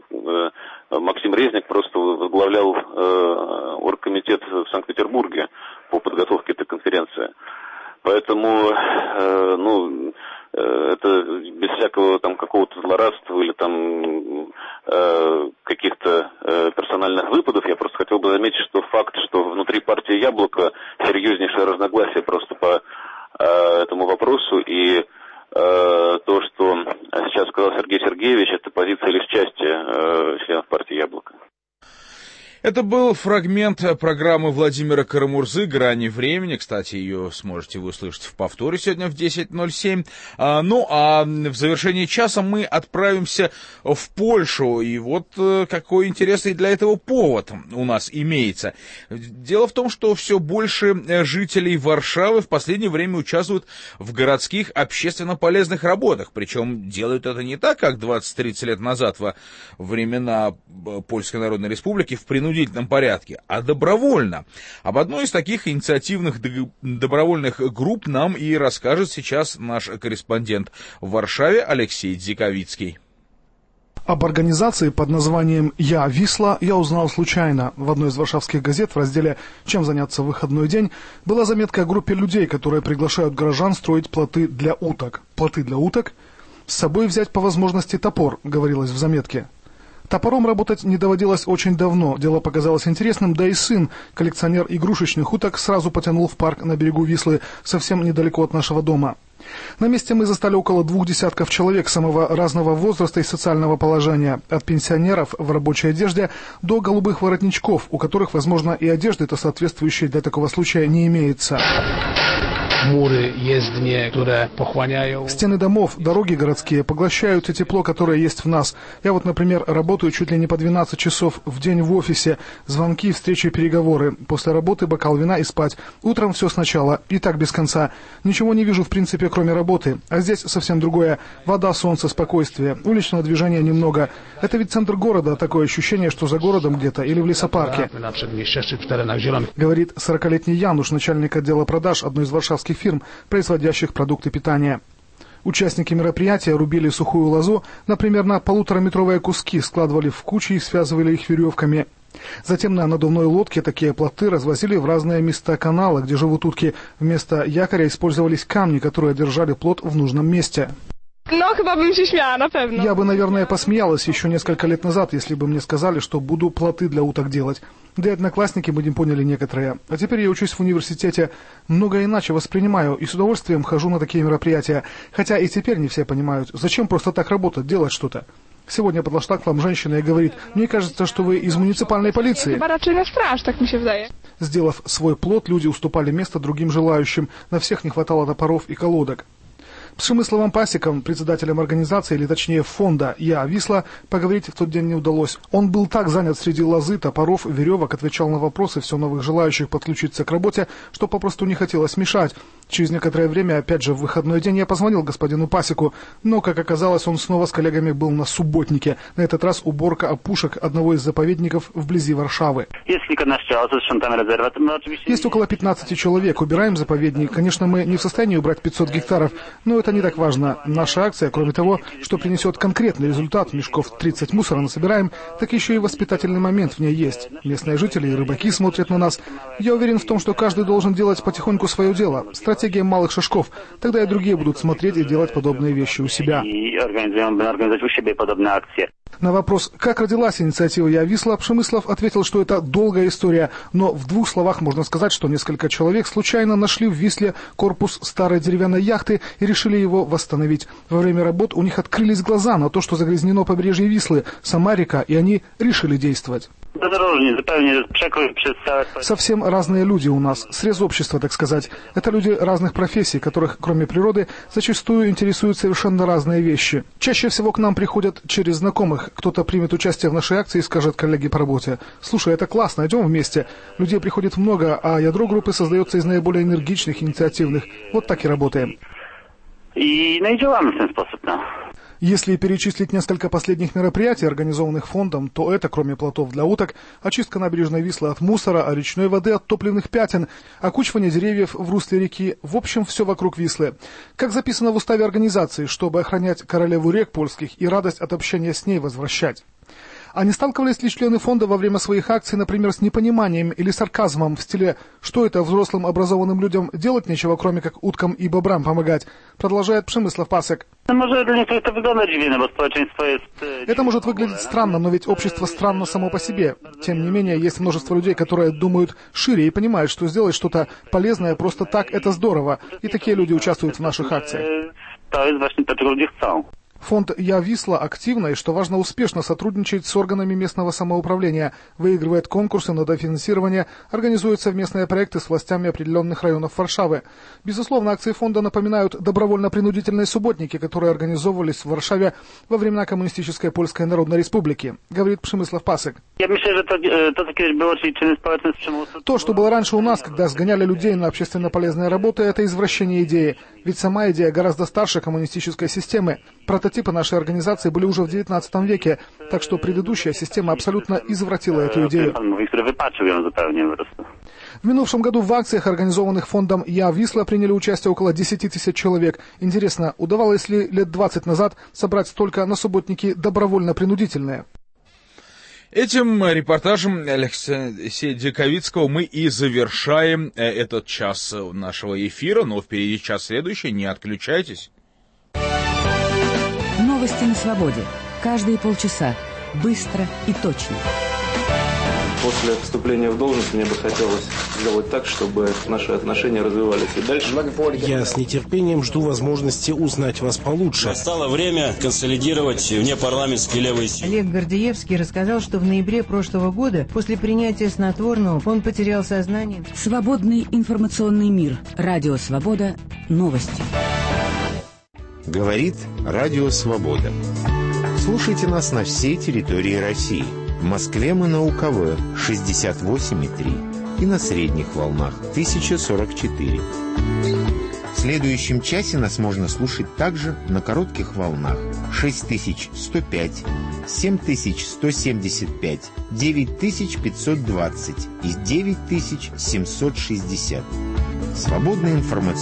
Максим Резник просто возглавлял оргкомитет в Санкт-Петербурге по подготовке этой конференции. Поэтому, ну, это без всякого там какого-то злорадства или там каких-то персональных выпадов, я просто хотел бы заметить, что факт, что внутри партии «Яблоко» серьезнейшее разногласие просто по этому вопросу, и то, что сейчас сказал Сергей Сергеевич, это позиция лишь части э, членов партии «Яблоко». Это был фрагмент программы Владимира Карамурзы «Грани времени». Кстати, ее сможете вы услышать в повторе сегодня в десять ноль семь. А, ну, а в завершении часа мы отправимся в Польшу. И вот какой интересный для этого повод у нас имеется. Дело в том, что все больше жителей Варшавы в последнее время участвуют в городских общественно полезных работах. Причем делают это не так, как двадцать-тридцать лет назад во времена Польской Народной Республики в принудительном порядке, а добровольно. Об одной из таких инициативных добровольных групп нам и расскажет сейчас наш корреспондент в Варшаве Алексей Дзиковицкий. Об организации под названием «Я Висла» я узнал случайно. В одной из варшавских газет в разделе «Чем заняться в выходной день» была заметка о группе людей, которые приглашают горожан строить плоты для уток. Плоты для уток? С собой взять по возможности топор, говорилось в заметке. Топором работать не доводилось очень давно, дело показалось интересным, да и сын, коллекционер игрушечных уток, сразу потянул в парк на берегу Вислы, совсем недалеко от нашего дома. На месте мы застали около двух десятков человек самого разного возраста и социального положения, от пенсионеров в рабочей одежде до голубых воротничков, у которых, возможно, и одежды-то соответствующей для такого случая не имеется. Муры, ездни, которые похваняют. Стены домов, дороги городские поглощают и тепло, которое есть в нас. Я вот, например, работаю чуть ли не по двенадцать часов в день в офисе. Звонки, встречи, переговоры. После работы бокал вина и спать. Утром все сначала. И так без конца. Ничего не вижу, в принципе, кроме работы. А здесь совсем другое. Вода, солнце, спокойствие. Уличного движения немного. Это ведь центр города. Такое ощущение, что за городом где-то или в лесопарке. Говорит сорокалетний Януш, начальник отдела продаж одной из варшавских фирм, производящих продукты питания. Участники мероприятия рубили сухую лозу, например, на полутораметровые куски, складывали в кучи и связывали их веревками. Затем на надувной лодке такие плоты развозили в разные места канала, где живут утки. Вместо якоря использовались камни, которые держали плот в нужном месте. Я бы, наверное, посмеялась еще несколько лет назад, если бы мне сказали, что буду плоты для уток делать. Да и одноклассники бы не поняли некоторые. А теперь я учусь в университете, много иначе воспринимаю и с удовольствием хожу на такие мероприятия. Хотя и теперь не все понимают, зачем просто так работать, делать что-то. Сегодня подошла к вам женщина и говорит: «Мне кажется, что вы из муниципальной полиции». Сделав свой плот, люди уступали место другим желающим. На всех не хватало топоров и колодок. С Przemysławem Пасиком, председателем организации, или точнее фонда «Я Висла», поговорить в тот день не удалось. Он был так занят среди лозы, топоров, веревок, отвечал на вопросы все новых желающих подключиться к работе, что попросту не хотелось мешать. Через некоторое время, опять же в выходной день, я позвонил господину Пасеку, но, как оказалось, он снова с коллегами был на субботнике. На этот раз уборка опушек одного из заповедников вблизи Варшавы. Есть около пятнадцати человек. Убираем заповедник. Конечно, мы не в состоянии убрать пятьсот гектаров, но это не так важно. Наша акция, кроме того, что принесет конкретный результат, мешков тридцать мусора насобираем, так еще и воспитательный момент в ней есть. Местные жители и рыбаки смотрят на нас. Я уверен в том, что каждый должен делать потихоньку свое дело. Стратегия малых шажков. Тогда и другие будут смотреть и делать подобные вещи у себя. На вопрос, как родилась инициатива «Я Висла», Пшемыслов ответил, что это долгая история, но в двух словах можно сказать, что несколько человек случайно нашли в Висле корпус старой деревянной яхты и решили его восстановить. Во время работ у них открылись глаза на то, что загрязнено побережье Вислы, сама река, и они решили действовать. Совсем разные люди у нас, срез общества, так сказать. Это люди разных профессий, которых, кроме природы, зачастую интересуют совершенно разные вещи. Чаще всего к нам приходят через знакомых. Кто-то примет участие в нашей акции и скажет коллеге по работе: «Слушай, это классно, идем вместе». Людей приходит много, а ядро группы создается из наиболее энергичных, инициативных. Вот так и работаем. И найдем в ten sposób, no. Если перечислить несколько последних мероприятий, организованных фондом, то это, кроме плотов для уток, очистка набережной Вислы от мусора, а речной воды от топливных пятен, окучивание деревьев в русле реки, в общем, все вокруг Вислы. Как записано в уставе организации, чтобы охранять королеву рек польских и радость от общения с ней возвращать. А не сталкивались ли члены фонда во время своих акций, например, с непониманием или сарказмом в стиле «что это взрослым образованным людям делать нечего, кроме как уткам и бобрам помогать», продолжает Пшемыслов Пасек. Это может выглядеть странно, но ведь общество странно само по себе. Тем не менее, есть множество людей, которые думают шире и понимают, что сделать что-то полезное просто так – это здорово. И такие люди участвуют в наших акциях. Фонд «Я Висла» активно и, что важно, успешно сотрудничает с органами местного самоуправления, выигрывает конкурсы на дофинансирование, организует совместные проекты с властями определенных районов Варшавы. Безусловно, акции фонда напоминают добровольно-принудительные субботники, которые организовывались в Варшаве во времена коммунистической Польской Народной Республики, говорит Пшемыслов Пасек. То, что было раньше у нас, когда сгоняли людей на общественно полезные работы, это извращение идеи. Ведь сама идея гораздо старше коммунистической системы. Прототипы нашей организации были уже в девятнадцатом веке, так что предыдущая система абсолютно извратила эту идею. В минувшем году в акциях, организованных фондом «Я Висла», приняли участие около десяти тысяч человек. Интересно, удавалось ли лет двадцать назад собрать столько на субботники добровольно-принудительные? Этим репортажем Алексея Диковицкого мы и завершаем этот час нашего эфира, но впереди час следующий, не отключайтесь. Новости на свободе. Каждые полчаса. Быстро и точно. После вступления в должность мне бы хотелось сделать так, чтобы наши отношения развивались и дальше. Я с нетерпением жду возможности узнать вас получше. Настало время консолидировать внепарламентские левые силы. Олег Гордеевский рассказал, что в ноябре прошлого года, после принятия снотворного, он потерял сознание. Свободный информационный мир. Радио «Свобода». Новости. Говорит Радио Свобода. Слушайте нас на всей территории России. В Москве мы на УКВ шестьдесят восемь и три и на средних волнах тысяча сорок четыре. В следующем часе нас можно слушать также на коротких волнах шесть тысяч сто пять, семь тысяч сто семьдесят пять, девять тысяч пятьсот двадцать и девять тысяч семьсот шестьдесят. Свободная информация.